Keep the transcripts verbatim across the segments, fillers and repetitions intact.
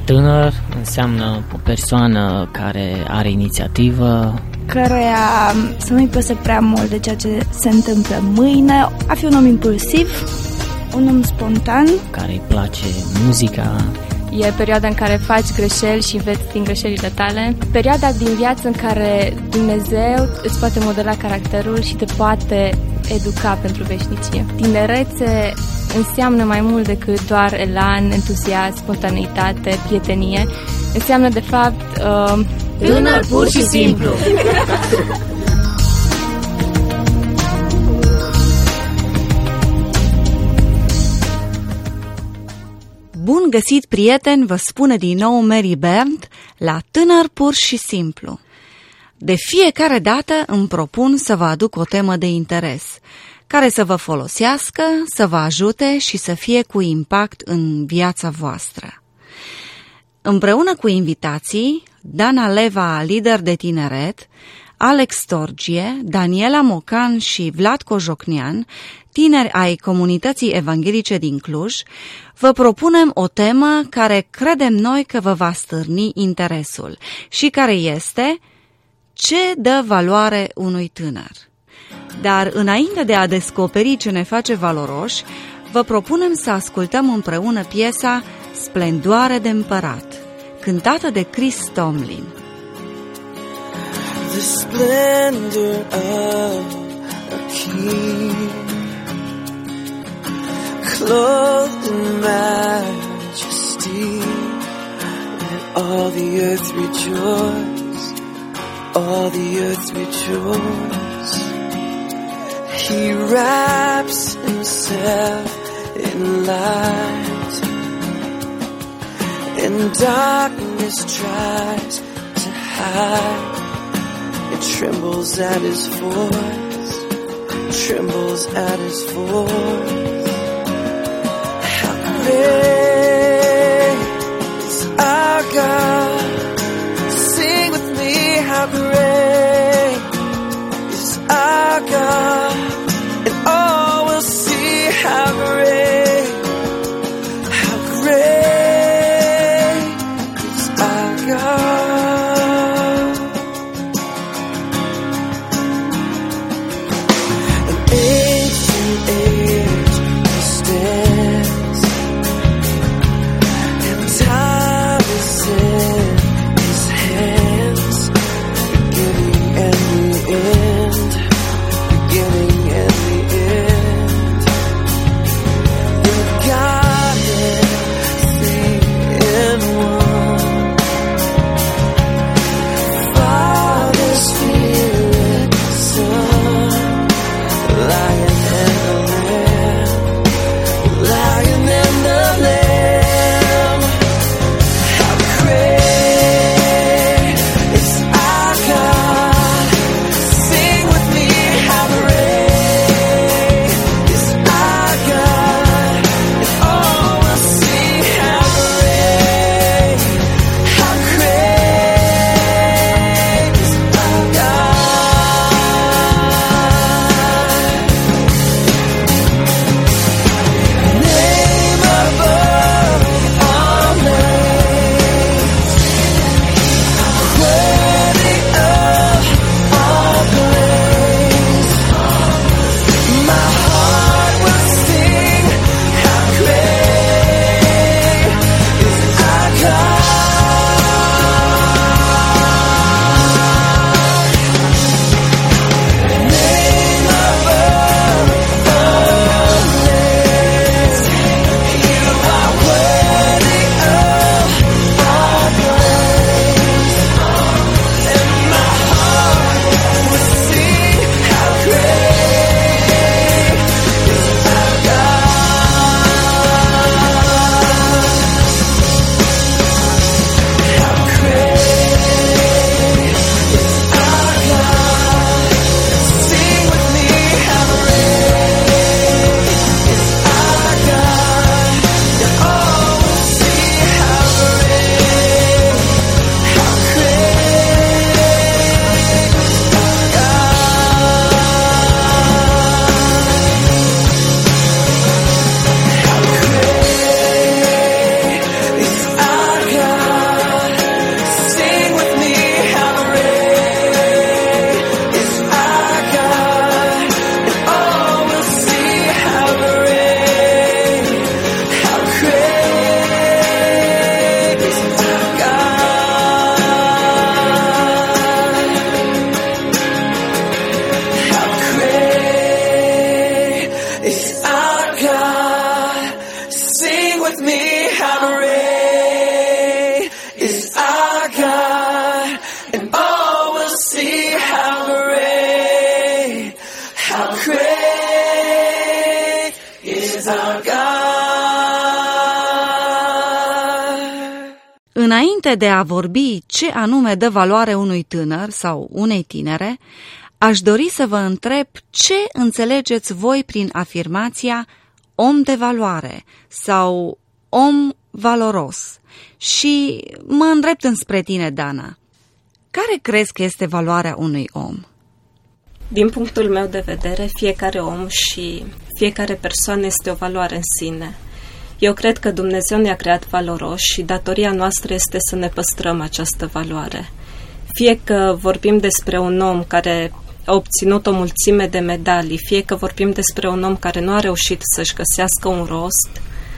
Tânăr înseamnă o persoană care are inițiativă, căreia să nu-i păse prea mult de ceea ce se întâmplă mâine, a fi un om impulsiv, un om spontan, care îi place muzica. E perioada în care faci greșeli și înveți din greșelile tale. Perioada din viață în care Dumnezeu îți poate modela caracterul și te poate educa pentru veșnicie. Tinerețe înseamnă mai mult decât doar elan, entuziasm, spontaneitate, prietenie. Înseamnă, de fapt, uh, tânăr pur și simplu. Bun găsit, prieteni, vă spune din nou Mary Bernd la Tânăr pur și simplu. De fiecare dată îmi propun să vă aduc o temă de interes, care să vă folosească, să vă ajute și să fie cu impact în viața voastră. Împreună cu invitații, Dana Leva, lider de tineret, Alex Torgie, Daniela Mocan și Vlad Cojocnean, tineri ai comunității evanghelice din Cluj, vă propunem o temă care credem noi că vă va stârni interesul și care este: ce dă valoare unui tânăr? Dar înainte de a descoperi ce ne face valoroși, vă propunem să ascultăm împreună piesa Splendoare de împărat, cântată de Chris Tomlin. The splendor of a king, clothed in majesty, let all the earth rejoice, all the earth rejoice. He wraps himself in light, and darkness tries to hide. It trembles at his voice, trembles at his voice. How great is our God? Sing with me, how great is our God, and all will see how great, how great is our God. Age to age see how great is our God, and all will see how great, how great is our God. Înainte de a vorbi ce anume dă valoare unui tânăr sau unei tinere, aș dori să vă întreb ce înțelegeți voi prin afirmația om de valoare sau om valoros. Și mă îndrept înspre tine, Dana. Care crezi că este valoarea unui om? Din punctul meu de vedere, fiecare om și fiecare persoană este o valoare în sine. Eu cred că Dumnezeu ne-a creat valoroși și datoria noastră este să ne păstrăm această valoare. Fie că vorbim despre un om care a obținut o mulțime de medalii, fie că vorbim despre un om care nu a reușit să-și găsească un rost,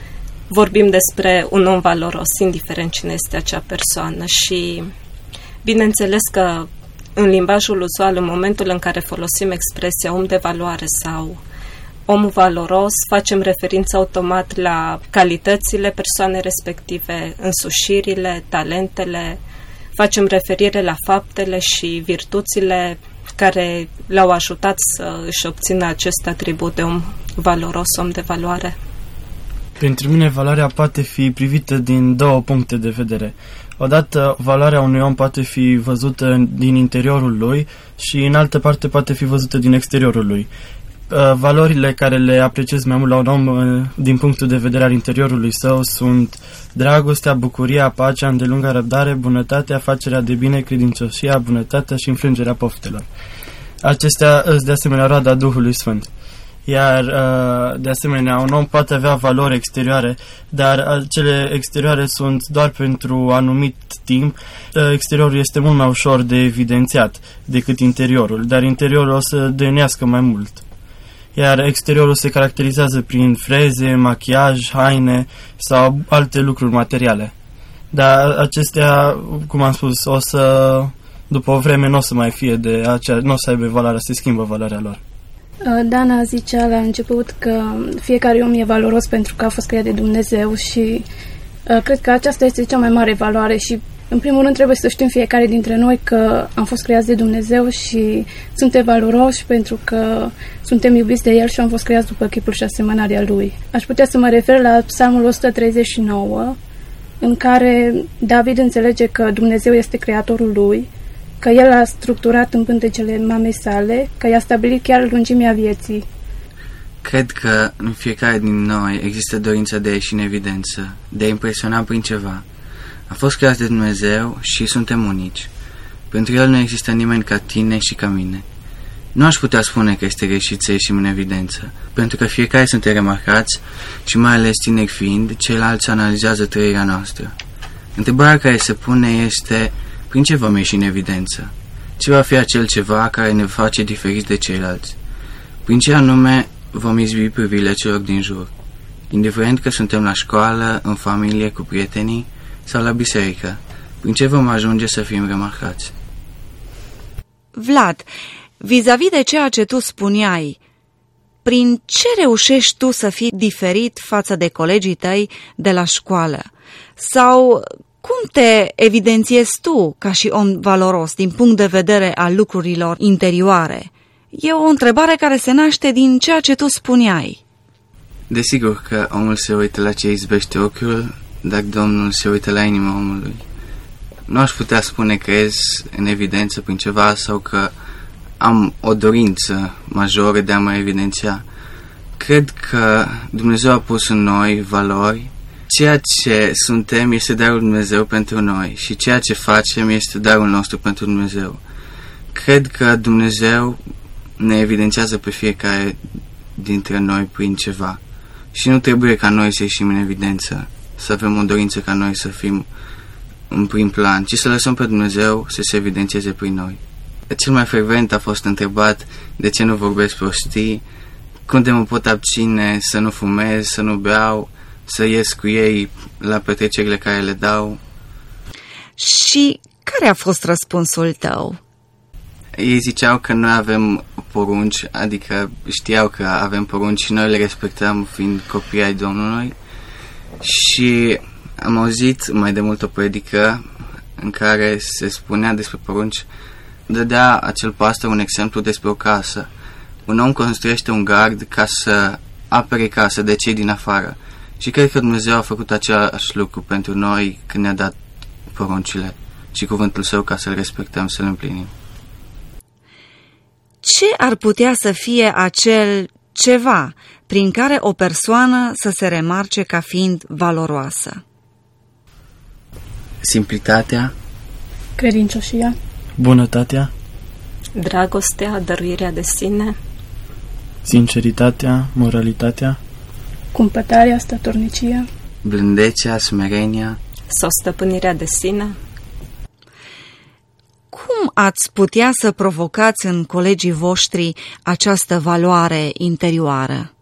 vorbim despre un om valoros, indiferent cine este acea persoană. Și bineînțeles că în limbajul uzual, în momentul în care folosim expresia om de valoare sau om valoros, facem referință automat la calitățile persoanei respective, însușirile, talentele, facem referire la faptele și virtuțile care l-au ajutat să își obțină acest atribut de om valoros, om de valoare. Pentru mine, valoarea poate fi privită din două puncte de vedere. Odată, valoarea unui om poate fi văzută din interiorul lui și, în altă parte, poate fi văzută din exteriorul lui. Valorile care le apreciez mai mult la un om din punctul de vedere al interiorului său sunt dragostea, bucuria, pacea, îndelunga răbdare, bunătatea, facerea de bine, credincioșia, bunătatea și înfrângerea poftelor. Acestea sunt de asemenea roada Duhului Sfânt. Iar de asemenea un om poate avea valori exterioare, dar cele exterioare sunt doar pentru anumit timp. Exteriorul este mult mai ușor de evidențiat decât interiorul, dar interiorul o să dăinuiască mai mult. Iar exteriorul se caracterizează prin freze, machiaj, haine sau alte lucruri materiale. Dar acestea, cum am spus, o să, după o vreme nu o să mai fie de acea, nu o să aibă valoarea, se schimbă valoarea lor. Dana zicea la început că fiecare om e valoros pentru că a fost creat de Dumnezeu și uh, cred că aceasta este cea mai mare valoare și în primul rând trebuie să știm fiecare dintre noi că am fost creați de Dumnezeu și suntem valoroși pentru că suntem iubiți de El și am fost creați după chipul și asemănarea Lui. Aș putea să mă refer la Psalmul o sută treizeci și nouă, în care David înțelege că Dumnezeu este creatorul lui, că El a structurat în pântecele mamei sale, că i-a stabilit chiar lungimea vieții. Cred că în fiecare din noi există dorința de a ieși în evidență, de a impresiona prin ceva. Am fost creați de Dumnezeu și suntem unici. Pentru El nu există nimeni ca tine și ca mine. Nu aș putea spune că este greșit să ieșim în evidență, pentru că fiecare suntem remarcați și mai ales tineri fiind, ceilalți analizează trăirea noastră. Întrebarea care se pune este: prin ce vom ieși în evidență? Ce va fi acel ceva care ne face diferiți de ceilalți? Prin ce anume vom izbi privirile celor din jur? Indiferent că suntem la școală, în familie, cu prietenii sau la biserică, prin ce vom ajunge să fim remarcați? Vlad, vis-a-vis de ceea ce tu spuneai, prin ce reușești tu să fii diferit față de colegii tăi de la școală? Sau cum te evidențiezi tu ca și om valoros din punct de vedere al lucrurilor interioare? E o întrebare care se naște din ceea ce tu spuneai. Desigur că omul se uită la ce izbește ochiul, dar Domnul se uită la inima omului. Nu aș putea spune că ies în evidență prin ceva sau că am o dorință majoră de a mă evidenția. Cred că Dumnezeu a pus în noi valori. Ceea ce suntem este darul Dumnezeu pentru noi și ceea ce facem este darul nostru pentru Dumnezeu. Cred că Dumnezeu ne evidențiază pe fiecare dintre noi prin ceva și nu trebuie ca noi să ieșim în evidență, să avem o dorință ca noi să fim în prim plan, ci să lăsăm pe Dumnezeu să se evidențieze prin noi. Cel mai frecvent a fost întrebat de ce nu vorbesc prostii, cum de mă pot abține să nu fumez, să nu beau, să ies cu ei la petrecerile care le dau. Și care a fost răspunsul tău? Ei ziceau că noi avem porunci, adică știau că avem porunci și noi le respectăm fiind copii ai Domnului Și am auzit mai de mult o predică în care se spunea despre porunci, dădea acel pastor un exemplu despre o casă. Un om construiește un gard ca să apere casa de cei din afară. Și cred că Dumnezeu a făcut același lucru pentru noi când ne-a dat poruncile și cuvântul Său ca să-L respectăm, să-L împlinim. Ce ar putea să fie acel ceva prin care o persoană să se remarce ca fiind valoroasă? Simplitatea, credincioșia, bunătatea, dragostea, dăruirea de sine, sinceritatea, moralitatea, cumpătarea, statornicia, blândețea, smerenia sau stăpânirea de sine. Cum ați putea să provocați în colegii voștri această valoare interioară?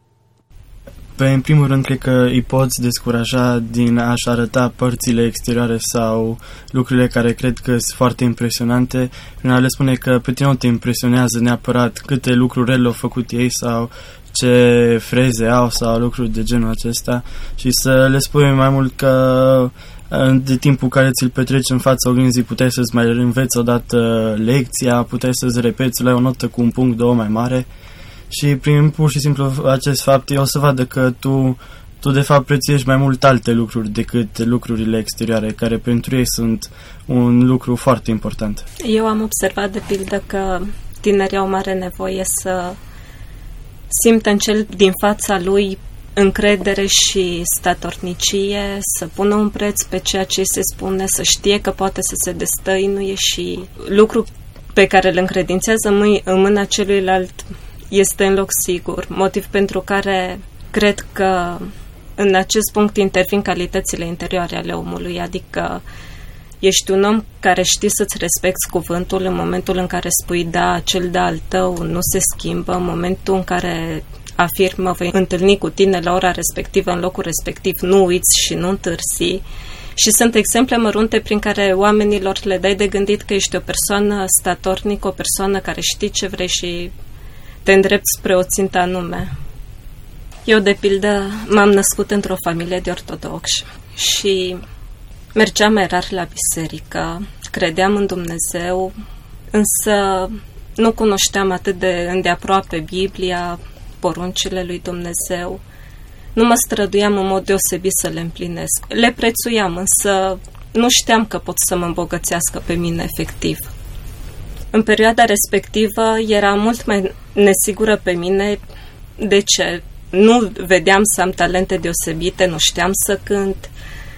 Păi, în primul rând, cred că îi poți descuraja din a-și arăta părțile exterioare sau lucrurile care cred că sunt foarte impresionante, prin a le spune că pe tine nu te impresionează neapărat câte lucruri rele au făcut ei sau ce freze au sau lucruri de genul acesta, și să le spui mai mult că de timpul care ți-l petreci în fața oglinzii puteai să-ți mai înveți odată lecția, puteai să-ți repeți, la o notă cu un punct, două mai mare, și prin pur și simplu acest fapt o să vadă că tu, tu de fapt prețuiești mai mult alte lucruri decât lucrurile exterioare, care pentru ei sunt un lucru foarte important. Eu am observat de pildă că tinerii au mare nevoie să simtă în cel din fața lui încredere și statornicie, să pună un preț pe ceea ce se spune, să știe că poate să se destăinuie și lucru pe care îl încredințează în mâna celuilalt este în loc sigur, motiv pentru care cred că în acest punct intervin calitățile interioare ale omului, adică ești un om care știi să-ți respecti cuvântul în momentul în care spui da, cel de al tău nu se schimbă, în momentul în care afirmă vei întâlni cu tine la ora respectivă, în locul respectiv, nu uiți și nu întârzi. Și sunt exemple mărunte prin care oamenilor le dai de gândit că ești o persoană statornică, o persoană care știi ce vrei și te îndrepți spre o țintă anume. Eu, de pildă, m-am născut într-o familie de ortodoxi și mergeam mai rar la biserică, credeam în Dumnezeu, însă nu cunoșteam atât de îndeaproape Biblia, poruncile lui Dumnezeu. Nu mă străduiam în mod deosebit să le împlinesc. Le prețuiam, însă nu știam că pot să mă îmbogățească pe mine efectiv. În perioada respectivă era mult mai nesigură pe mine. De ce? Nu vedeam să am talente deosebite, nu știam să cânt,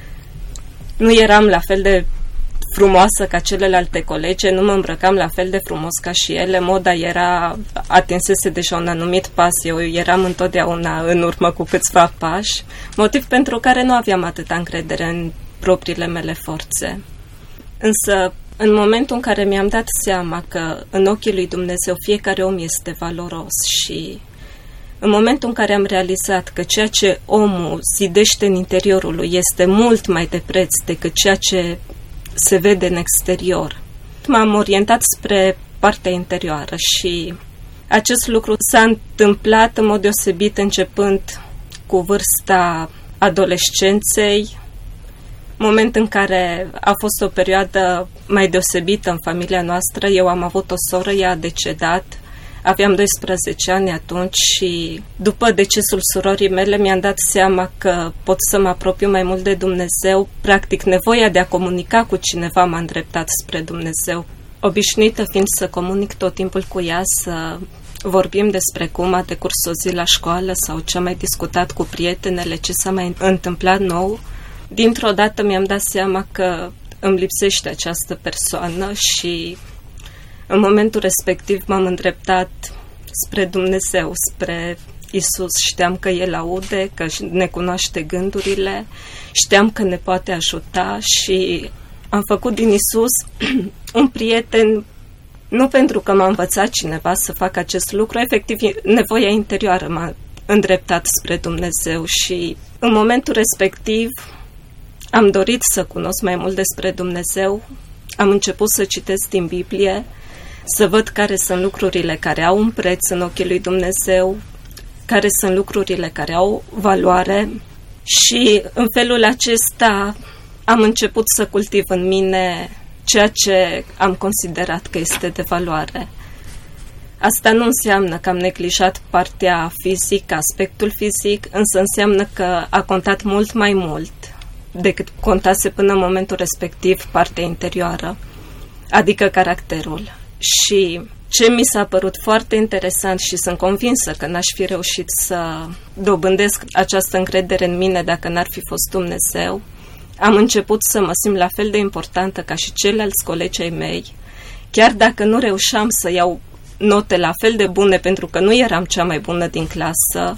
nu eram la fel de frumoasă ca celelalte colege, nu mă îmbrăcam la fel de frumos ca și ele, moda era, atinsese deja un anumit pas, eu eram întotdeauna în urmă cu câțiva pași, motiv pentru care nu aveam atâta încredere în propriile mele forțe. Însă, în momentul în care mi-am dat seama că în ochii lui Dumnezeu fiecare om este valoros și în momentul în care am realizat că ceea ce omul zidește în interiorul lui este mult mai de preț decât ceea ce se vede în exterior, m-am orientat spre partea interioară și acest lucru s-a întâmplat în mod deosebit începând cu vârsta adolescenței, moment în care a fost o perioadă mai deosebită în familia noastră. Eu am avut o soră, ea a decedat, aveam doisprezece ani atunci și după decesul surorii mele mi-am dat seama că pot să mă apropiu mai mult de Dumnezeu. Practic, nevoia de a comunica cu cineva m-a îndreptat spre Dumnezeu. Obișnuită fiind să comunic tot timpul cu ea, să vorbim despre cum a decurs o zi la școală sau ce am mai discutat cu prietenele, ce s-a mai întâmplat nou, dintr-o dată mi-am dat seama că îmi lipsește această persoană și în momentul respectiv m-am îndreptat spre Dumnezeu, spre Isus. Știam că El aude, că ne cunoaște gândurile, știam că ne poate ajuta și am făcut din Isus un prieten, nu pentru că m-a învățat cineva să fac acest lucru, efectiv nevoia interioară m-a îndreptat spre Dumnezeu și în momentul respectiv am dorit să cunosc mai mult despre Dumnezeu, am început să citesc din Biblie, să văd care sunt lucrurile care au un preț în ochii lui Dumnezeu, care sunt lucrurile care au valoare Și în felul acesta am început să cultiv în mine ceea ce am considerat că este de valoare. Asta nu înseamnă că am neglijat partea fizică, aspectul fizic, însă înseamnă că a contat mult mai mult decât contase până în momentul respectiv partea interioară, adică caracterul. Și ce mi s-a părut foarte interesant și sunt convinsă că n-aș fi reușit să dobândesc această încredere în mine dacă n-ar fi fost Dumnezeu, am început să mă simt la fel de importantă ca și ceilalți colegi ai mei, chiar dacă nu reușeam să iau note la fel de bune pentru că nu eram cea mai bună din clasă,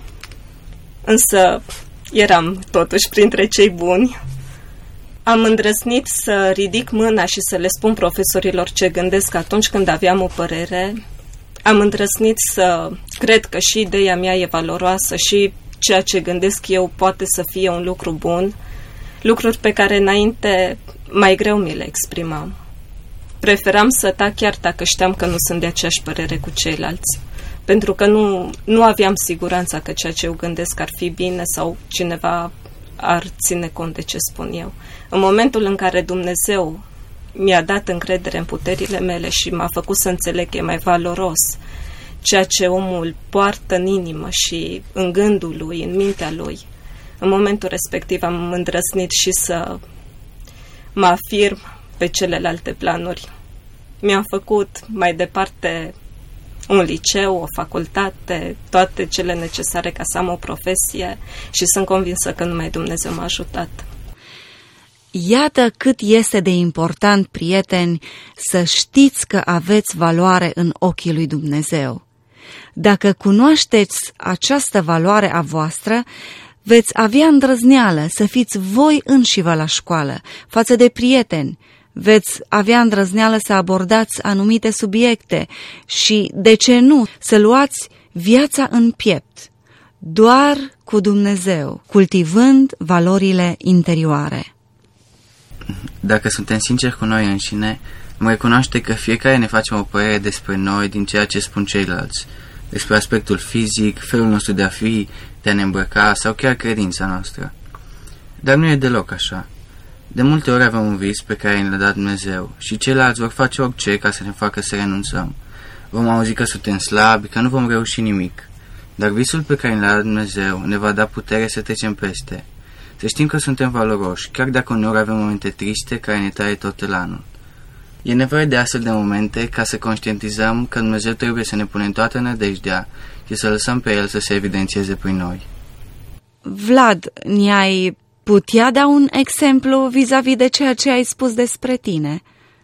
însă eram totuși printre cei buni. Am îndrăznit să ridic mâna și să le spun profesorilor ce gândesc atunci când aveam o părere. Am îndrăznit să cred că și ideea mea e valoroasă și ceea ce gândesc eu poate să fie un lucru bun, lucruri pe care înainte mai greu mi le exprimam. Preferam să tac chiar dacă știam că nu sunt de aceeași părere cu ceilalți, pentru că nu, nu aveam siguranța că ceea ce eu gândesc ar fi bine sau cineva ar ține cont de ce spun eu. În momentul în care Dumnezeu mi-a dat încredere în puterile mele și m-a făcut să înțeleg că e mai valoros ceea ce omul poartă în inimă și în gândul lui, în mintea lui, în momentul respectiv am îndrăznit și să mă afirm pe celelalte planuri. Mi-am făcut mai departe un liceu, o facultate, toate cele necesare ca să am o profesie și sunt convinsă că numai Dumnezeu m-a ajutat. Iată cât este de important, prieteni, să știți că aveți valoare în ochii lui Dumnezeu. Dacă cunoașteți această valoare a voastră, veți avea îndrăzneală să fiți voi înșivă la școală, față de prieteni, veți avea îndrăzneală să abordați anumite subiecte și, de ce nu, să luați viața în piept, doar cu Dumnezeu, cultivând valorile interioare. Dacă suntem sinceri cu noi înșine, vom recunoaște că fiecare ne facem o părere despre noi din ceea ce spun ceilalți, despre aspectul fizic, felul nostru de a fi, de a ne îmbrăca sau chiar credința noastră. Dar nu e deloc așa. De multe ori avem un vis pe care ne-l-a dat Dumnezeu și ceilalți vor face orice ca să ne facă să renunțăm. Vom auzi că suntem slabi, că nu vom reuși nimic. Dar visul pe care ne-l-a dat Dumnezeu ne va da putere să trecem peste. Să știm că suntem valoroși, chiar dacă uneori avem momente triste care ne taie tot elanul. E nevoie de astfel de momente ca să conștientizăm că Dumnezeu trebuie să ne punem toată nădejdea și să lăsăm pe El să se evidențieze prin noi. Vlad, ne-ai putea da un exemplu vis-a-vis de ceea ce ai spus despre tine?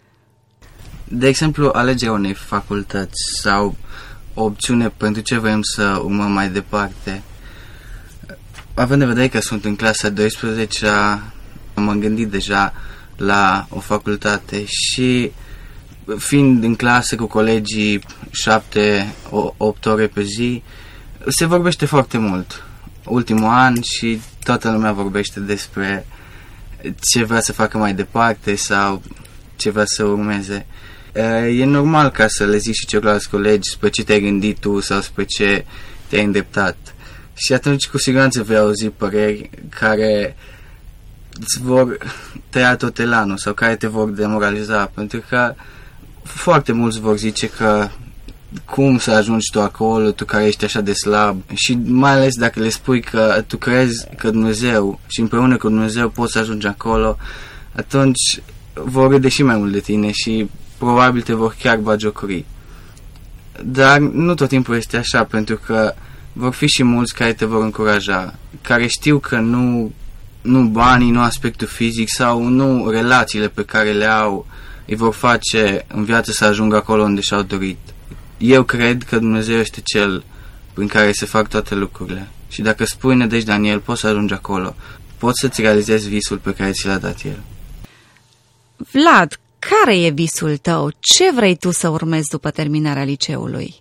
De exemplu, alegerea unei facultăți sau o opțiune pentru ce vrem să urmăm mai departe. Având în vedere că sunt în clasa a douăsprezecea, m-am gândit deja la o facultate și fiind în clasă cu colegii șapte, opt ore pe zi, se vorbește foarte mult. Ultimul an și toată lumea vorbește despre ce vrea să facă mai departe sau ce vrea să urmeze. E normal ca să le zici și celorlalți colegi spre ce te-ai gândit tu sau spre ce te-ai îndreptat. Și atunci cu siguranță vei auzi păreri care îți vor tăia tot elanul sau care te vor demoraliza, pentru că foarte mulți vor zice că cum să ajungi tu acolo, tu care ești așa de slab, și mai ales dacă le spui că tu crezi că Dumnezeu și împreună cu Dumnezeu poți să ajungi acolo, atunci vor râde și mai mult de tine și probabil te vor chiar bagiocori. Dar nu tot timpul este așa, pentru că vor fi și mulți care te vor încuraja, care știu că nu, nu banii, nu aspectul fizic sau nu relațiile pe care le au îi vor face în viață să ajungă acolo unde și-au dorit. Eu cred că Dumnezeu este Cel prin care se fac toate lucrurile. Și dacă spui nădejdea în El, poți să ajungi acolo. Poți să-ți realizezi visul pe care ți l-a dat El. Vlad, care e visul tău? Ce vrei tu să urmezi după terminarea liceului?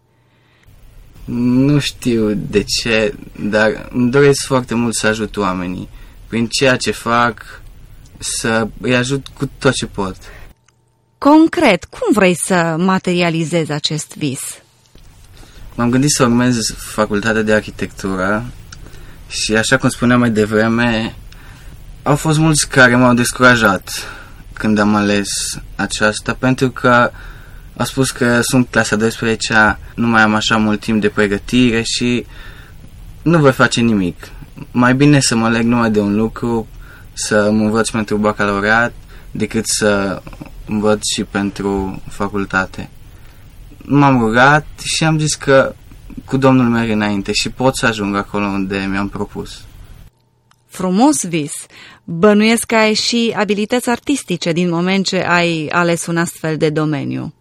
Nu știu de ce, dar îmi doresc foarte mult să ajut oamenii. Prin ceea ce fac, să îi ajut cu tot ce pot. Concret, cum vrei să materializezi acest vis? M-am gândit să urmez facultatea de arhitectură Și așa cum spuneam mai devreme, au fost mulți care m-au descurajat când am ales aceasta, pentru că au spus că sunt clasa douăsprezecea, nu mai am așa mult timp de pregătire și nu voi face nimic. Mai bine să mă leg numai de un lucru, să mă învăț pentru bacalaureat, decât să învăț și pentru facultate. M-am rugat și am zis că cu Domnul merg înainte și pot să ajung acolo unde mi-am propus. Frumos vis! Bănuiesc că ai și abilități artistice din moment ce ai ales un astfel de domeniu.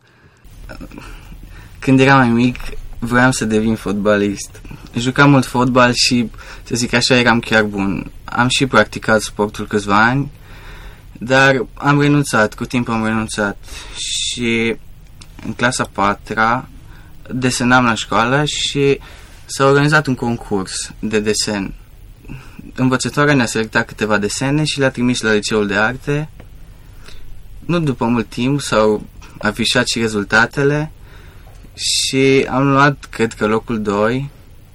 Când eram mai mic, vreau să devin fotbalist. Jucam mult fotbal și, să zic așa, eram chiar bun. Am și practicat sportul câțiva ani, dar am renunțat, cu timpul am renunțat. Și în clasa patra desenam la școală și s-a organizat un concurs de desen. Învățătoarea ne-a selectat câteva desene și le-a trimis la Liceul de Arte. Nu după mult timp s-au afișat și rezultatele și am luat, cred că, locul doi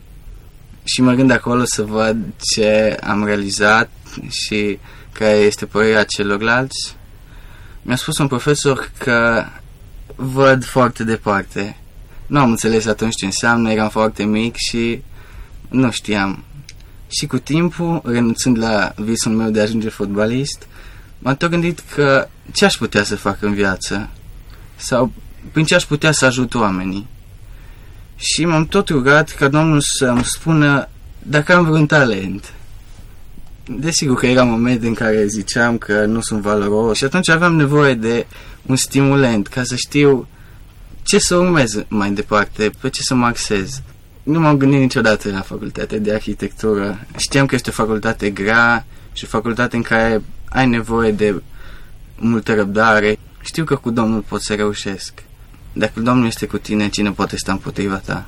și mărând acolo să văd ce am realizat și care este părerea celorlalți, mi-a spus un profesor că văd foarte departe. Nu am înțeles atunci ce înseamnă, eram foarte mic și nu știam. Și cu timpul, renunțând la visul meu de a ajunge fotbalist, m-am tot gândit că ce aș putea să fac în viață sau prin ce aș putea să ajut oamenii. Și m-am tot rugat ca Domnul să-mi spună dacă am vreun talent. Desigur că era momente în care ziceam că nu sunt valoros și atunci aveam nevoie de un stimulent ca să știu ce să urmez mai departe, pe ce să mă axez. Nu m-am gândit niciodată la facultatea de arhitectură. Știam că este o facultate grea și o facultate în care ai nevoie de multă răbdare. Știu că cu Domnul pot să reușesc. Dacă Domnul este cu tine, cine poate sta împotriva ta?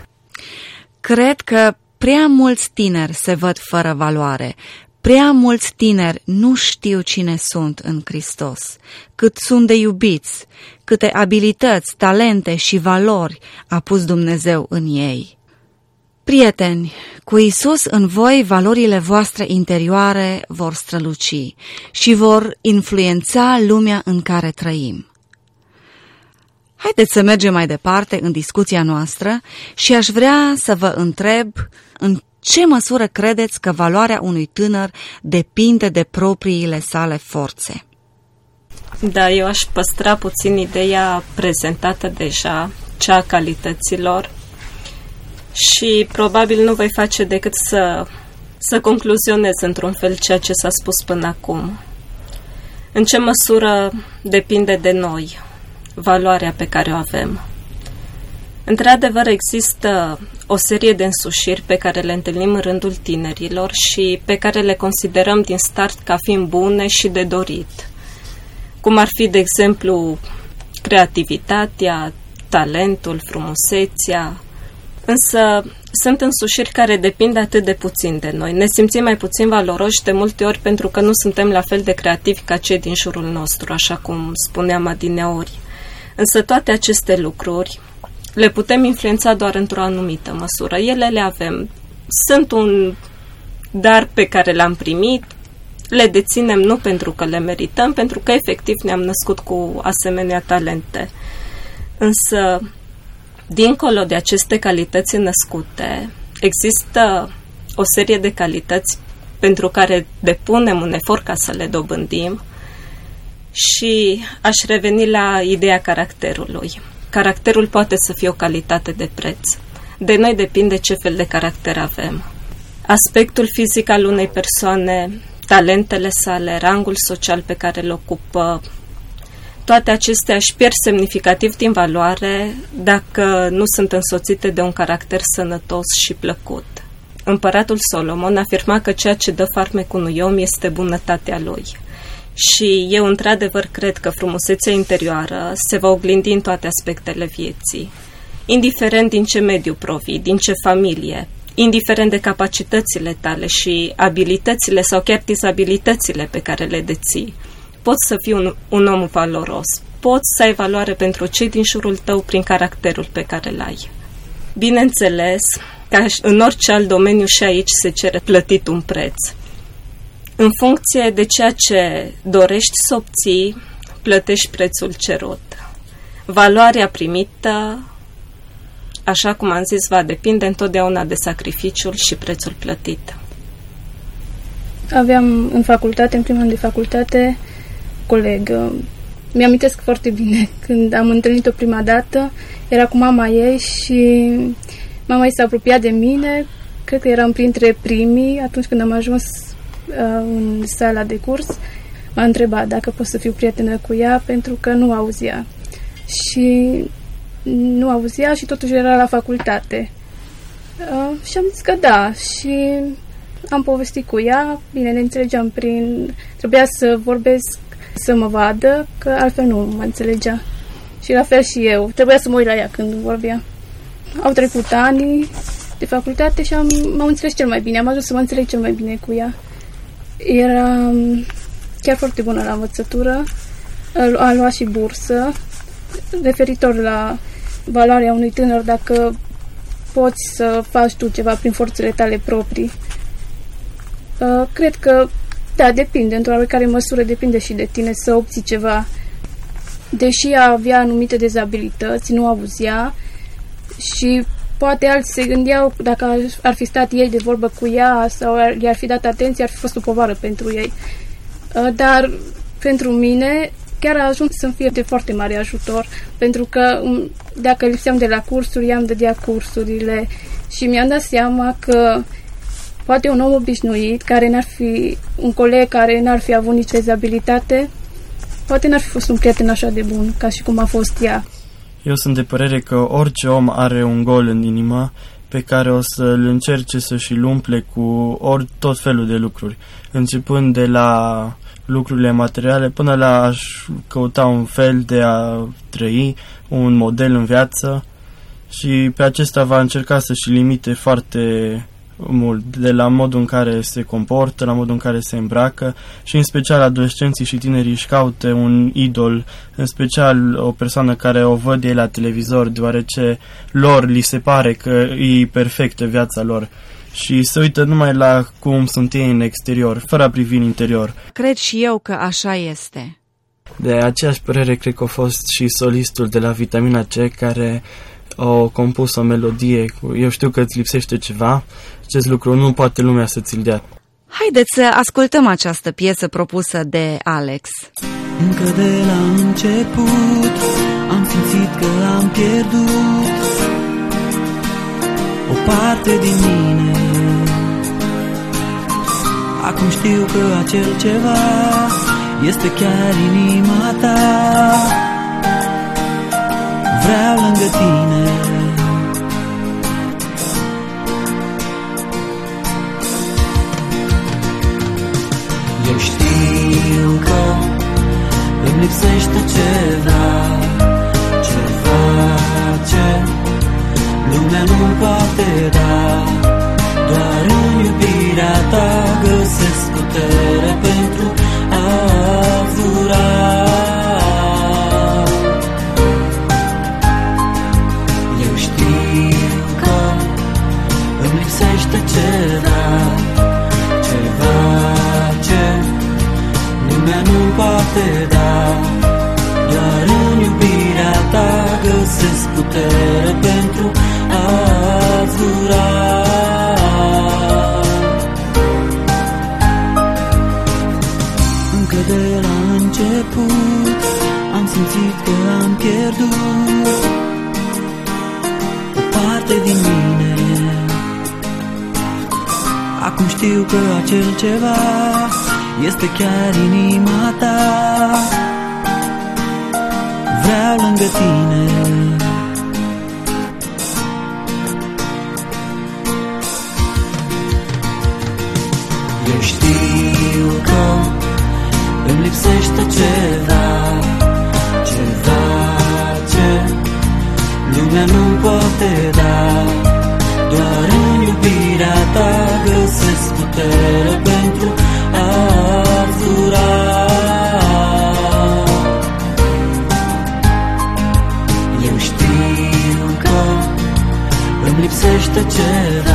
Cred că prea mulți tineri se văd fără valoare. Prea mulți tineri nu știu cine sunt în Hristos, cât sunt de iubiți, câte abilități, talente și valori a pus Dumnezeu în ei. Prieteni, cu Iisus în voi, valorile voastre interioare vor străluci și vor influența lumea în care trăim. Haideți să mergem mai departe în discuția noastră și aș vrea să vă întreb în ce măsură credeți că valoarea unui tânăr depinde de propriile sale forțe? Da, eu aș păstra puțin ideea prezentată deja, cea a calităților, și probabil nu voi face decât să, să concluzionez într-un fel ceea ce s-a spus până acum. În ce măsură depinde de noi valoarea pe care o avem? Într-adevăr, există o serie de însușiri pe care le întâlnim în rândul tinerilor și pe care le considerăm din start ca fiind bune și de dorit, cum ar fi, de exemplu, creativitatea, talentul, frumusețea. Însă sunt însușiri care depind atât de puțin de noi. Ne simțim mai puțin valoroși de multe ori pentru că nu suntem la fel de creativi ca cei din jurul nostru, așa cum spuneam adineori. Însă toate aceste lucruri le putem influența doar într-o anumită măsură. Ele le avem. Sunt un dar pe care l-am primit, le deținem nu pentru că le merităm, pentru că efectiv ne-am născut cu asemenea talente. Însă, dincolo de aceste calități născute, există o serie de calități pentru care depunem un efort ca să le dobândim și aș reveni la ideea caracterului. Caracterul poate să fie o calitate de preț. De noi depinde ce fel de caracter avem. Aspectul fizic al unei persoane, talentele sale, rangul social pe care îl ocupă, toate acestea își pierd semnificativ din valoare dacă nu sunt însoțite de un caracter sănătos și plăcut. Împăratul Solomon afirma că ceea ce dă farmec unui om este bunătatea lui. Și eu, într-adevăr, cred că frumusețea interioară se va oglindi în toate aspectele vieții, indiferent din ce mediu provii, din ce familie, indiferent de capacitățile tale și abilitățile sau chiar dizabilitățile pe care le deții. Poți să fii un, un om valoros, poți să ai valoare pentru cei din jurul tău prin caracterul pe care îl ai. Bineînțeles, Ca în orice alt domeniu și aici se cere plătit un preț. În funcție de ceea ce dorești să obții, plătești prețul cerut. Valoarea primită, așa cum am zis, va depinde întotdeauna de sacrificiul și prețul plătit. Aveam în facultate, în primul an de facultate, colegă. Mi-amintesc foarte bine când am întâlnit-o prima dată, era cu mama ei și mama ei s-a apropiat de mine, cred că eram printre primii, atunci când am ajuns uh, în sala de curs, m-a întrebat dacă pot să fiu prietenă cu ea, pentru că nu auzea. Și nu auzea și totuși era la facultate. Uh, și am zis că da, și am povestit cu ea, bine, ne înțelegeam prin... Trebuia să vorbesc, să mă vadă, că altfel nu mă înțelegea. Și la fel și eu, trebuia să mă uit la ea când vorbea. Au trecut ani de facultate și am, m-am înțeles cel mai bine, am ajuns să mă înțeleg cel mai bine cu ea. Era chiar foarte bună la învățătură, a luat și bursă, referitor la valoarea unui tânăr, dacă poți să faci tu ceva prin forțele tale proprii. Uh, cred că, da, depinde, într-o oarecare măsură depinde și de tine să obții ceva. Deși avea anumite dezabilități, nu auzea și poate alții se gândeau dacă ar fi stat ei de vorbă cu ea sau i-ar fi dat atenție, ar fi fost o povară pentru ei. Uh, dar pentru mine chiar a ajuns să-mi fie de foarte mare ajutor, pentru că um, dacă lipseam de la cursuri, ea îmi dădea cursurile și mi-am dat seama că poate un om obișnuit, care n-ar fi, un coleg care n-ar fi avut nicio dezabilitate, poate n-ar fi fost un prieten așa de bun, ca și cum a fost ea. Eu sunt de părere că orice om are un gol în inimă pe care o să-l încerce să și-l umple cu ori tot felul de lucruri, începând de la lucrurile materiale până la a căuta un fel de a trăi, un model în viață, și pe acesta va încerca să-și limite foarte mult, de la modul în care se comportă, la modul în care se îmbracă, și în special adolescenții și tinerii își caută un idol, în special o persoană care o văd ei la televizor, deoarece lor li se pare că e perfectă viața lor și se uită numai la cum sunt ei în exterior, fără a privi în interior. Cred și eu că așa este. De aceeași părere cred că a fost și solistul de la Vitamina C, care a compus o melodie. Eu știu că îți lipsește ceva, acest lucru nu poate lumea să ți-l dea. Haideți să ascultăm această piesă propusă de Alex. Încă de la început am simțit că am pierdut o parte din mine. Acum știu că acel ceva este chiar inima ta. Vreau lângă tine. Eu știu că îmi lipsește ceva, ceva ce lumea nu poate da. Doar în iubirea ta găsesc putere pentru a dura. Eu știu că îmi lipsește ceva, ceva ce lumea nu poate da. Doar în iubirea ta găsesc putere pentru a dura. Încă de la început am simțit că am pierdut o parte din mine. Acum știu că acel ceva este chiar inima ta. Vreau lângă tine. Eu știu că îmi lipsește ceva, ceva ce lumea nu poate da. Doar în iubirea ta găsesc putere pentru a dura. Eu știu că îmi lipsește ceva,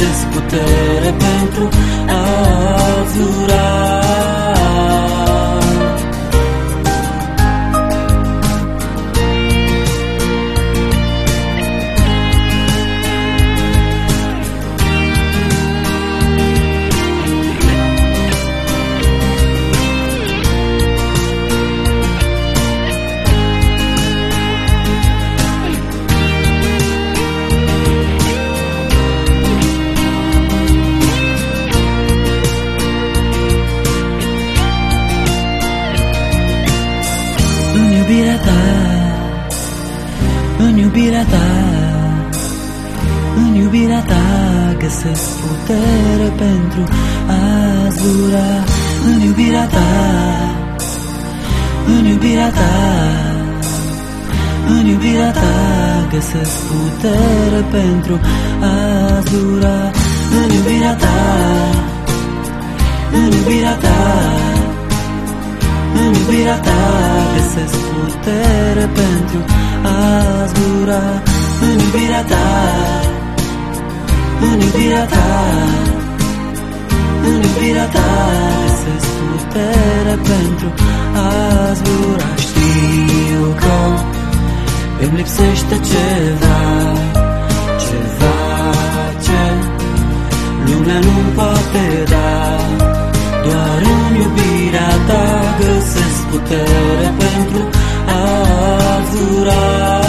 găsesc putere pentru a-ți dura. În iubirea ta, în iubirea ta găsesc putere pentru a-ți dura. În iubirea ta, în iubirea ta, în iubirea ta găsesc putere pentru a-ți dura. În iubirea ta, în iubirea ta, în iubirea ta găsesc putere pentru a-ți dura. În iubirea ta, în iubirea ta, în iubirea ta găsesc putere pentru a-ți dura. Știu că îmi lipsește ceva, ceva ce lumea nu-mi poate da. Doar în iubirea ta găsesc putere pentru a-ți dura.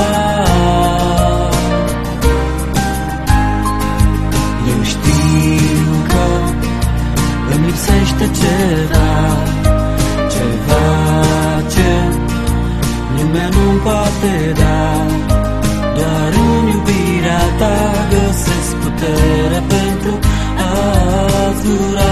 Eu știu că îmi lipsește ceva, ceva ce lumea nu-mi poate da. Doar în iubirea ta găsesc putere pentru a-ți dura.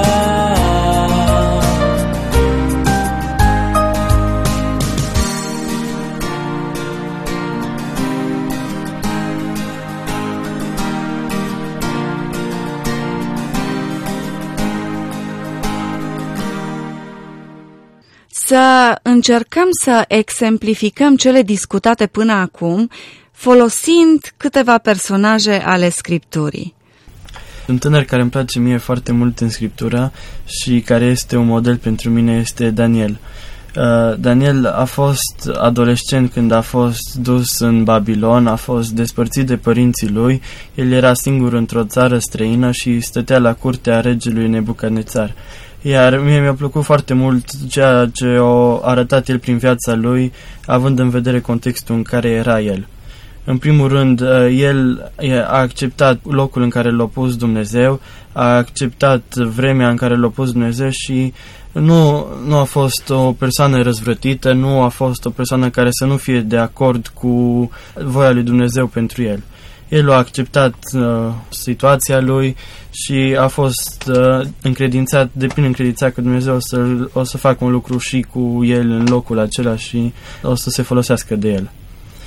Să încercăm să exemplificăm cele discutate până acum, folosind câteva personaje ale Scripturii. Un tânăr care îmi place mie foarte mult în Scriptura și care este un model pentru mine este Daniel. Uh, Daniel a fost adolescent când a fost dus în Babilon, a fost despărțit de părinții lui, el era singur într-o țară străină și stătea la curtea regelui Nebucadnețar. Iar mie mi-a plăcut foarte mult ceea ce a arătat el prin viața lui, având în vedere contextul în care era el. În primul rând, el a acceptat locul în care l-a pus Dumnezeu, a acceptat vremea în care l-a pus Dumnezeu și nu, nu a fost o persoană răzvrătită, nu a fost o persoană care să nu fie de acord cu voia lui Dumnezeu pentru el. El a acceptat uh, situația lui și a fost uh, încredințat, de plin încredințat că Dumnezeu o să, o să facă un lucru și cu el în locul acela și o să se folosească de el.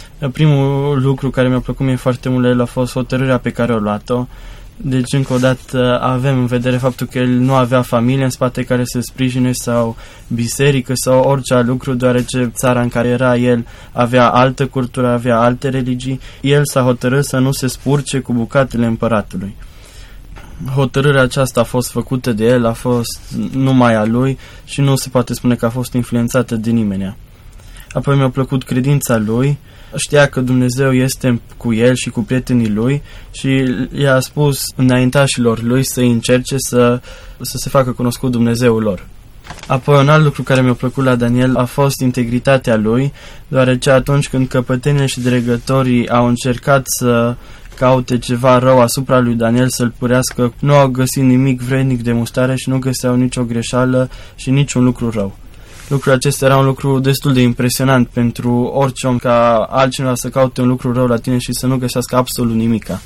Primul lucru care mi-a plăcut mie foarte mult el a fost hotărârea pe care o luat-o. Deci, încă o dată, avem în vedere faptul că el nu avea familie în spate care să sprijine sau biserică sau orice alt lucru, deoarece țara în care era el avea altă cultură, avea alte religii. El s-a hotărât să nu se spurce cu bucatele împăratului. Hotărârea aceasta a fost făcută de el, a fost numai a lui și nu se poate spune că a fost influențată de nimeni. Apoi mi-a plăcut credința lui. Știa că Dumnezeu este cu el și cu prietenii lui și i-a spus înaintașilor lui să încerce să, să se facă cunoscut Dumnezeul lor. Apoi un alt lucru care mi-a plăcut la Daniel a fost integritatea lui, deoarece atunci când căpătenile și dregătorii au încercat să caute ceva rău asupra lui Daniel, să-l pârească, nu au găsit nimic vrednic de mustare și nu găseau nicio greșeală și niciun lucru rău. Lucrul acesta era un lucru destul de impresionant pentru orice om, ca altcineva să caute un lucru rău la tine și să nu găsească absolut nimica.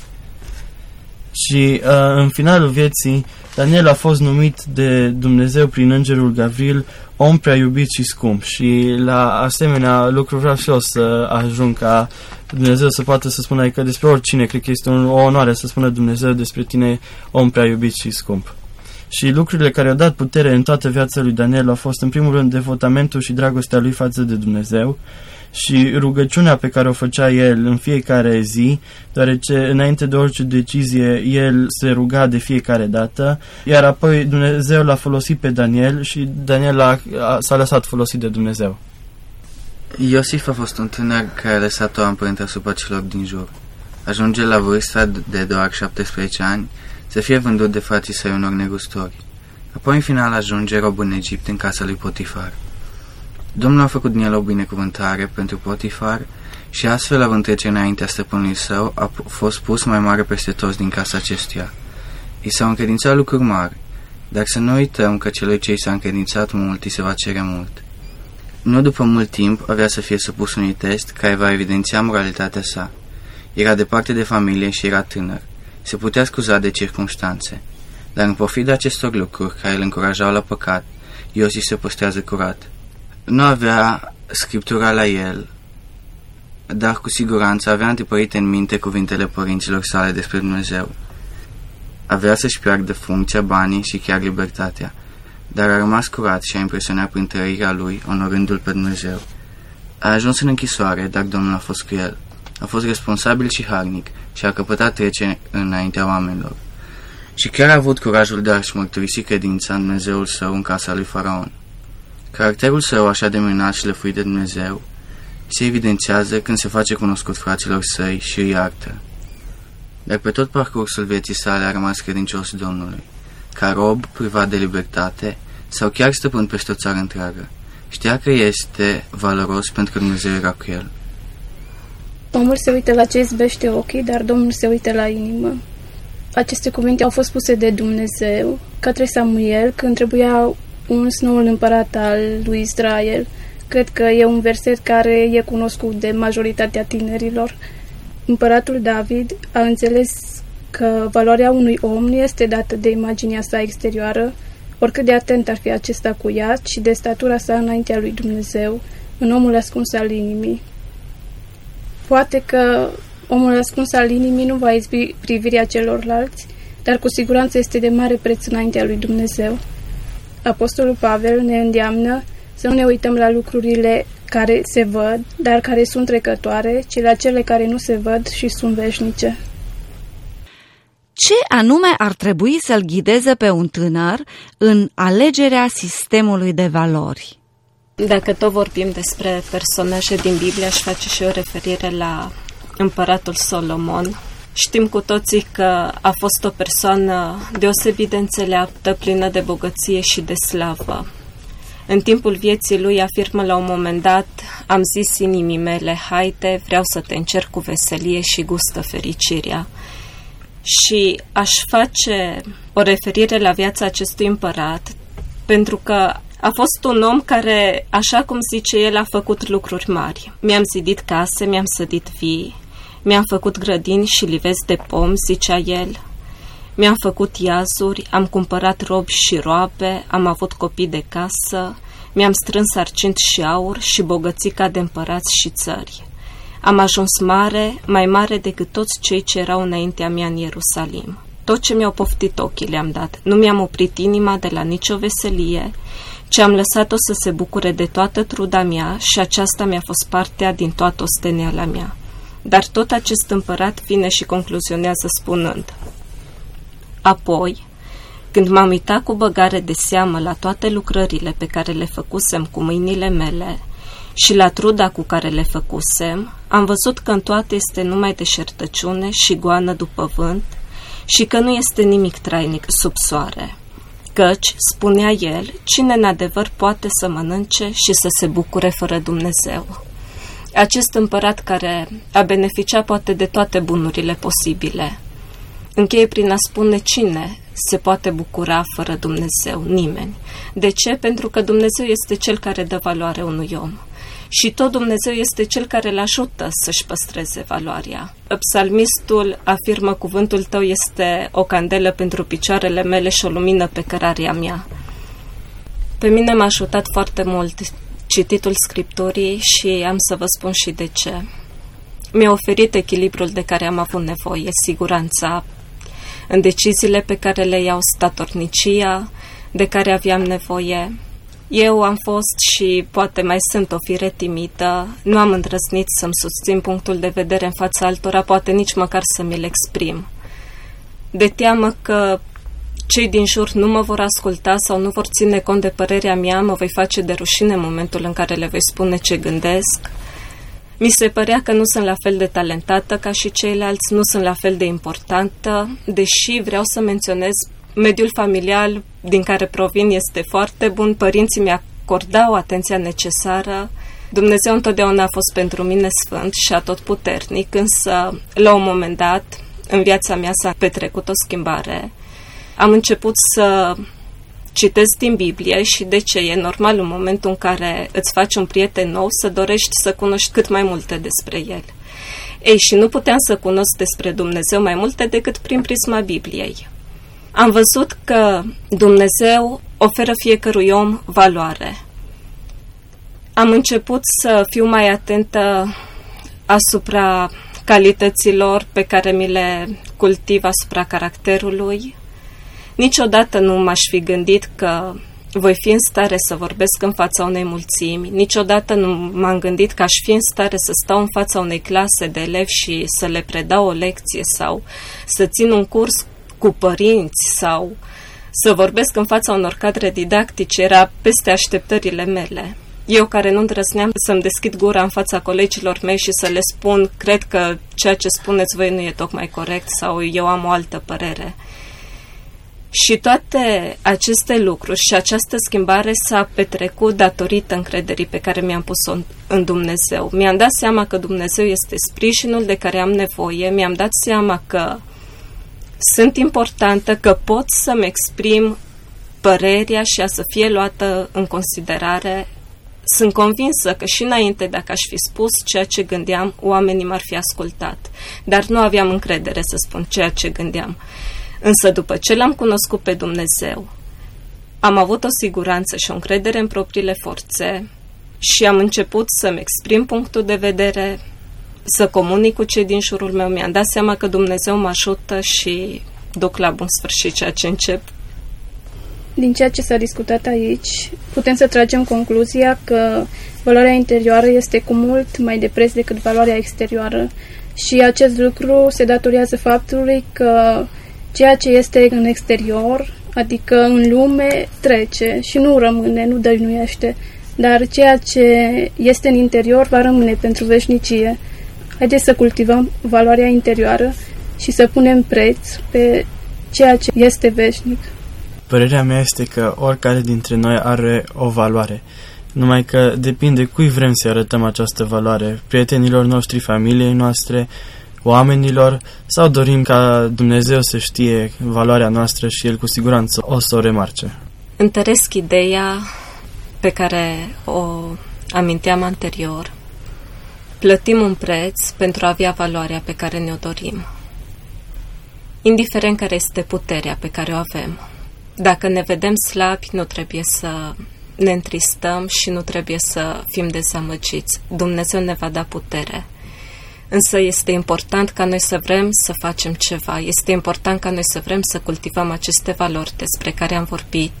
Și uh, în finalul vieții, Daniel a fost numit de Dumnezeu prin îngerul Gavril om prea iubit și scump. Și la asemenea lucru vreau și eu să ajung ca Dumnezeu să poată să spună, că despre oricine, cred că este o onoare să spună Dumnezeu despre tine om prea iubit și scump. Și lucrurile care au dat putere în toată viața lui Daniel au fost în primul rând devotamentul și dragostea lui față de Dumnezeu și rugăciunea pe care o făcea el în fiecare zi, deoarece înainte de orice decizie el se ruga de fiecare dată, iar apoi Dumnezeu l-a folosit pe Daniel și Daniel a, a, s-a lăsat folosit de Dumnezeu. Iosif a fost un tânăr care a lăsat o amprentă asupra celor din jur. Ajunge la vârsta de doar șaptesprezece ani să fie vândut de frații săi unor negustori. Apoi în final ajunge rob în Egipt în casa lui Potifar. Domnul a făcut din el o binecuvântare pentru Potifar și astfel, având trece înaintea stăpânului său, a fost pus mai mare peste toți din casa acestuia. I s-au încredințat lucruri mari, dar să nu uităm că celui ce i s-a încredințat mult, i se va cere mult. Nu după mult timp avea să fie supus unui test care va evidenția moralitatea sa. Era departe de familie și era tânăr. Se putea scuza de circumstanțe. Dar în pofida acestor lucruri care îl încurajau la păcat, Iosif se păstrează curat. Nu avea scriptura la el, dar cu siguranță avea întipărite în minte cuvintele părinților sale despre Dumnezeu. Avea să-și piardă funcția, banii și chiar libertatea, dar a rămas curat și a impresionat prin trăirea lui, onorându-l pe Dumnezeu. A ajuns în închisoare, dar Domnul a fost cu el. A fost responsabil și harnic și a căpătat trece înaintea oamenilor. Și chiar a avut curajul de a-și mărturisi credința în Dumnezeul său în casa lui Faraon. Caracterul său, așa de minunat și lăfuit de Dumnezeu, se evidențiază când se face cunoscut fraților săi și îi iartă. Dar pe tot parcursul vieții sale a rămas credincios Domnului, ca rob privat de libertate sau chiar stăpân peste o țară întreagă. Știa că este valoros pentru că Dumnezeu era cu el. Omul se uită la ce izbește ochii, dar Domnul se uită la inimă. Aceste cuvinte au fost spuse de Dumnezeu către Samuel când trebuia uns noul împărat al lui Israel. Cred că e un verset care e cunoscut de majoritatea tinerilor. Împăratul David a înțeles că valoarea unui om nu este dată de imaginea sa exterioară, oricât de atent ar fi acesta cu ea, ci de statura sa înaintea lui Dumnezeu, în omul ascuns al inimii. Poate că omul ascuns al inimii nu va izbi privirea celorlalți, dar cu siguranță este de mare preț înaintea lui Dumnezeu. Apostolul Pavel ne îndeamnă să nu ne uităm la lucrurile care se văd, dar care sunt trecătoare, ci la cele care nu se văd și sunt veșnice. Ce anume ar trebui să-l ghideze pe un tânăr în alegerea sistemului de valori? Dacă tot vorbim despre personaje din Biblie, aș face și o referire la împăratul Solomon. Știm cu toții că a fost o persoană deosebit de înțeleaptă, plină de bogăție și de slavă. În timpul vieții lui afirmă la un moment dat: am zis inimii mele, haide, vreau să te încerc cu veselie și gustă fericirea. Și aș face o referire la viața acestui împărat, pentru că a fost un om care, așa cum zice el, a făcut lucruri mari. Mi-am zidit case, mi-am sădit vii, mi-am făcut grădini și livezi de pom, zicea el. Mi-am făcut iazuri, am cumpărat robi și roabe, am avut copii de casă, mi-am strâns argint și aur și bogățica de împărați și țări. Am ajuns mare, mai mare decât toți cei ce erau înaintea mea în Ierusalim. Tot ce mi-au poftit ochii le-am dat. Nu mi-am oprit inima de la nicio veselie, ci am lăsat-o să se bucure de toată truda mea și aceasta mi-a fost partea din toată osteneala mea. Dar tot acest împărat vine și concluzionează spunând: apoi, când m-am uitat cu băgare de seamă la toate lucrările pe care le făcusem cu mâinile mele și la truda cu care le făcusem, am văzut că în toate este numai deșertăciune și goană după vânt și că nu este nimic trainic sub soare. Căci, spunea el, cine în adevăr poate să mănânce și să se bucure fără Dumnezeu? Acest împărat care a beneficiat poate de toate bunurile posibile, încheie prin a spune: cine se poate bucura fără Dumnezeu? Nimeni. De ce? Pentru că Dumnezeu este Cel care dă valoare unui om. Și tot Dumnezeu este Cel care îl ajută să-și păstreze valoarea. Psalmistul afirmă: cuvântul tău este o candelă pentru picioarele mele și o lumină pe cărarea mea. Pe mine m-a ajutat foarte mult cititul Scripturii și am să vă spun și de ce. Mi-a oferit echilibrul de care am avut nevoie, siguranța în deciziile pe care le iau, statornicia de care aveam nevoie. Eu am fost și poate mai sunt o fire timidă, nu am îndrăznit să-mi susțin punctul de vedere în fața altora, poate nici măcar să mi-l exprim. De teamă că cei din jur nu mă vor asculta sau nu vor ține cont de părerea mea, mă voi face de rușine în momentul în care le voi spune ce gândesc. Mi se părea că nu sunt la fel de talentată ca și ceilalți, nu sunt la fel de importantă, deși vreau să menționez, mediul familial din care provin este foarte bun, părinții mi-acordau atenția necesară, Dumnezeu întotdeauna a fost pentru mine sfânt și atotputernic, însă la un moment dat în viața mea s-a petrecut o schimbare. Am început să citesc din Biblie și de ce e normal în momentul în care îți faci un prieten nou să dorești să cunoști cât mai multe despre el. Ei, și nu puteam să cunosc despre Dumnezeu mai multe decât prin prisma Bibliei. Am văzut că Dumnezeu oferă fiecărui om valoare. Am început să fiu mai atentă asupra calităților pe care mi le cultiv, asupra caracterului. Niciodată nu m-aș fi gândit că voi fi în stare să vorbesc în fața unei mulțimi, niciodată nu m-am gândit că aș fi în stare să stau în fața unei clase de elevi și să le predau o lecție sau să țin un curs cu părinți sau să vorbesc în fața unor cadre didactice. Era peste așteptările mele. Eu care nu îndrăzneam să-mi deschid gura în fața colegilor mei și să le spun, cred că ceea ce spuneți voi nu e tocmai corect sau eu am o altă părere. Și toate aceste lucruri și această schimbare s-a petrecut datorită încrederii pe care mi-am pus-o în Dumnezeu. Mi-am dat seama că Dumnezeu este sprijinul de care am nevoie, mi-am dat seama că sunt importantă, că pot să-mi exprim părerea și a să fie luată în considerare. Sunt convinsă că și înainte, dacă aș fi spus ceea ce gândeam, oamenii m-ar fi ascultat. Dar nu aveam încredere să spun ceea ce gândeam. Însă după ce l-am cunoscut pe Dumnezeu, am avut o siguranță și o încredere în propriile forțe și am început să-mi exprim punctul de vedere, să comunic cu cei din jurul meu. Mi-am dat seama că Dumnezeu mă ajută și duc la bun sfârșit ceea ce încep. Din ceea ce s-a discutat aici, putem să tragem concluzia că valoarea interioară este cu mult mai de preț decât valoarea exterioară și acest lucru se datorează faptului că ceea ce este în exterior, adică în lume, trece și nu rămâne, nu dăinuiește, dar ceea ce este în interior va rămâne pentru veșnicie. Haideți să cultivăm valoarea interioară și să punem preț pe ceea ce este veșnic. Părerea mea este că oricare dintre noi are o valoare, numai că depinde cui vrem să arătăm această valoare, prietenilor noștri, familiei noastre, oamenilor, sau dorim ca Dumnezeu să știe valoarea noastră și El cu siguranță o să o remarce. Întăresc ideea pe care o aminteam anterior. Plătim un preț pentru a avea valoarea pe care ne-o dorim. Indiferent care este puterea pe care o avem. Dacă ne vedem slabi, nu trebuie să ne întristăm și nu trebuie să fim dezamăgiți. Dumnezeu ne va da putere. Însă este important ca noi să vrem să facem ceva. Este important ca noi să vrem să cultivăm aceste valori despre care am vorbit.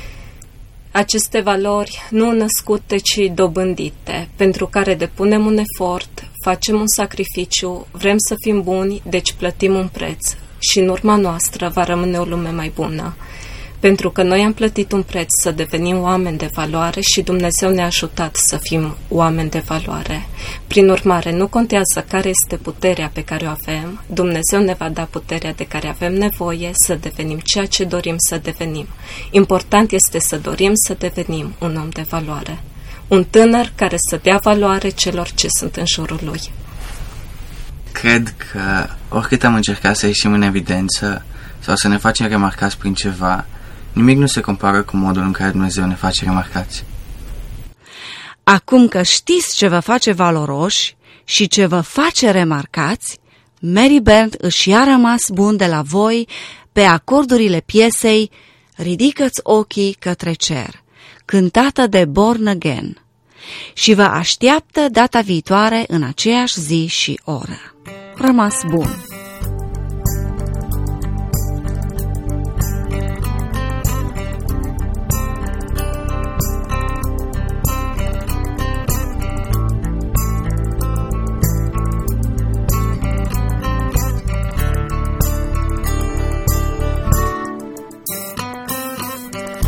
Aceste valori nu născute, ci dobândite, pentru care depunem un efort, facem un sacrificiu, vrem să fim buni, deci plătim un preț. Și în urma noastră va rămâne o lume mai bună. Pentru că noi am plătit un preț să devenim oameni de valoare și Dumnezeu ne-a ajutat să fim oameni de valoare. Prin urmare, nu contează care este puterea pe care o avem, Dumnezeu ne va da puterea de care avem nevoie să devenim ceea ce dorim să devenim. Important este să dorim să devenim un om de valoare. Un tânăr care să dea valoare celor ce sunt în jurul lui. Cred că oricât am încercat să ieșim în evidență sau să ne facem remarcați prin ceva, nimic nu se compară cu modul în care Dumnezeu ne face remarcați. Acum că știți ce vă face valoroși și ce vă face remarcați, Mary Berndt își ia rămas bun de la voi pe acordurile piesei Ridică-ți ochii către cer, cântată de Born Again, și vă așteaptă data viitoare în aceeași zi și oră. Rămas bun!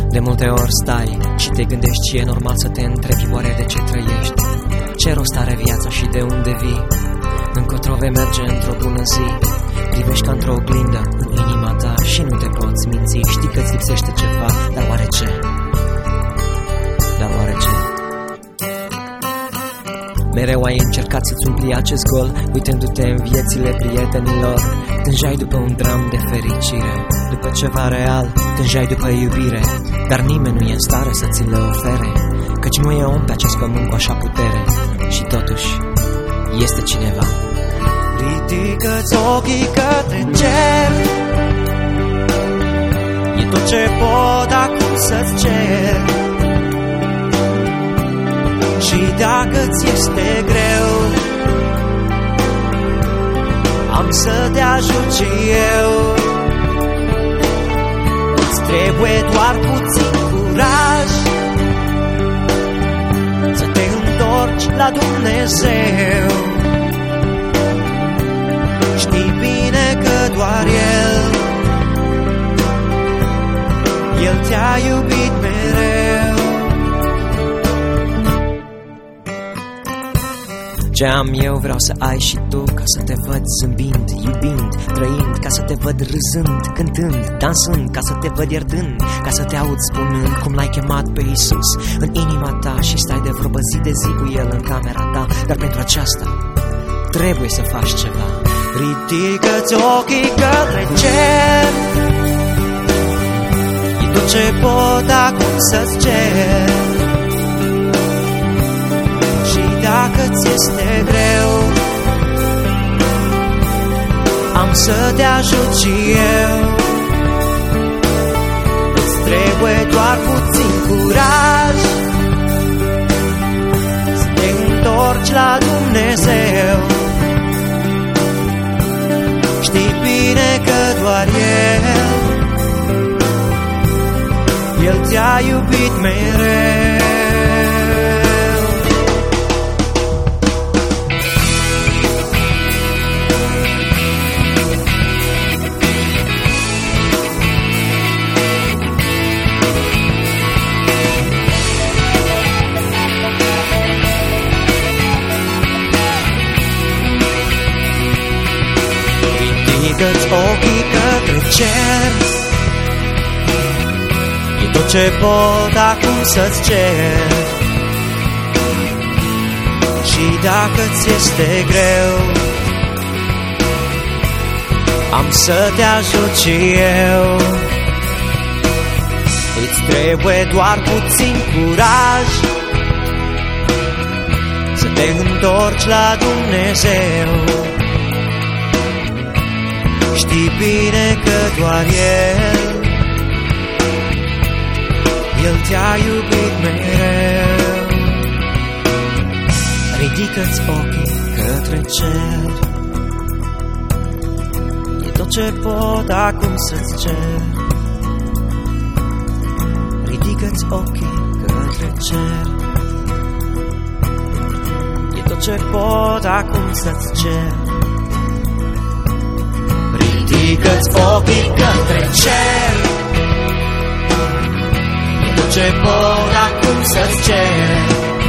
De multe ori stai și te gândești și e normal să te întrebi oare de ce trăiești. Ce rost are viața și de unde vii? Încotro vei merge într-o bună zi. Privești ca într-o oglindă în inima ta și nu te poți minți. Știi că-ți lipsește ceva, dar oare ce? Dar oare ce? Mereu ai încercat să-ți umpli acest gol, uitându-te în viețile prietenilor. Tângeai după un dram de fericire, după ceva real, tângeai după iubire. Dar nimeni nu e în stare să ți le ofere, căci nu e om pe acest pământ cu așa putere. Și totuși este cineva. Ridică-ți ochii către cer, e tot ce pot acum să-ți cer. Și dacă ți este greu, am să te ajut și eu. Îți trebuie doar puțin curaj să te întorci la Dumnezeu. Știi bine că doar El, El te-a iubit mereu. Ce am eu vreau să ai și tu, ca să te văd zâmbind, iubind, trăind, ca să te văd râzând, cântând, dansând, ca să te văd iertând, ca să te aud spunând cum l-ai chemat pe Iisus în inima ta și stai de vorbă zi de zi cu El în camera ta. Dar pentru aceasta trebuie să faci ceva. Ridică-ți ochii către cer, e tot ce pot acum să-ți cer. Și dacă ți este greu, am să te ajut și eu. Îți trebuie doar puțin curaj să te întorci la Dumnezeu. Știi bine că doar El, El te-a iubit mereu. Ridică-ți ochii către cer, e tot ce pot acum să-ți cer. Și dacă ți este greu, am să te ajut și eu. Îți trebuie doar puțin curaj să te întorci la Dumnezeu. Știi bine că doar El, El te-a iubit mereu. Ridică-ți ochii către cer, e tot ce pot acum să-ți cer. Ridică-ți ochii către cer, e tot ce pot acum să-ți cer. Ridică-ți ochii către cer, e tot ce pot acum să-ți cer.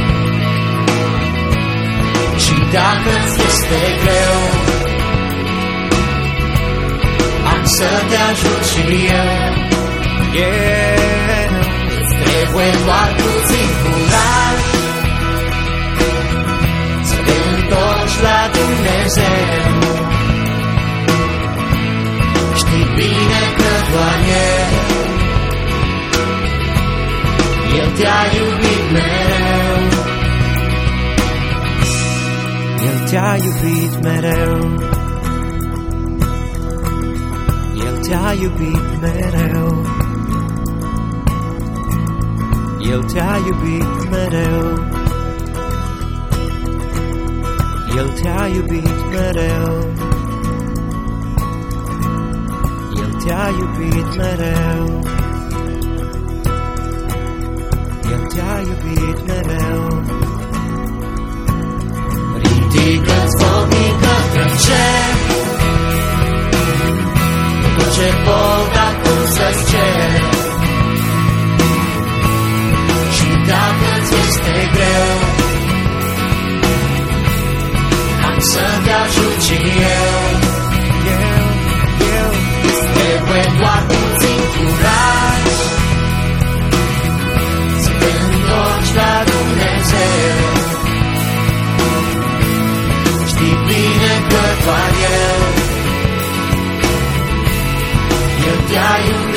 Și dacă-ți este greu, am să te ajut și eu. Yeah. Îți trebuie doar puțin curaj să te întorci la Dumnezeu. Știi bine că doar El, El te-a iubit mereu. El te-a iubit mereu. El te-a iubit mereu. El te-a iubit mereu. El te-a iubit mereu. te-a iubit mereu. El te-a iubit mereu. Ridică-ți ochii către cer, tot ce pot acum să-ți cer. trebuie doar puțin curaj să te întorci la Dumnezeu. Știi bine că doar El, El te-a iubit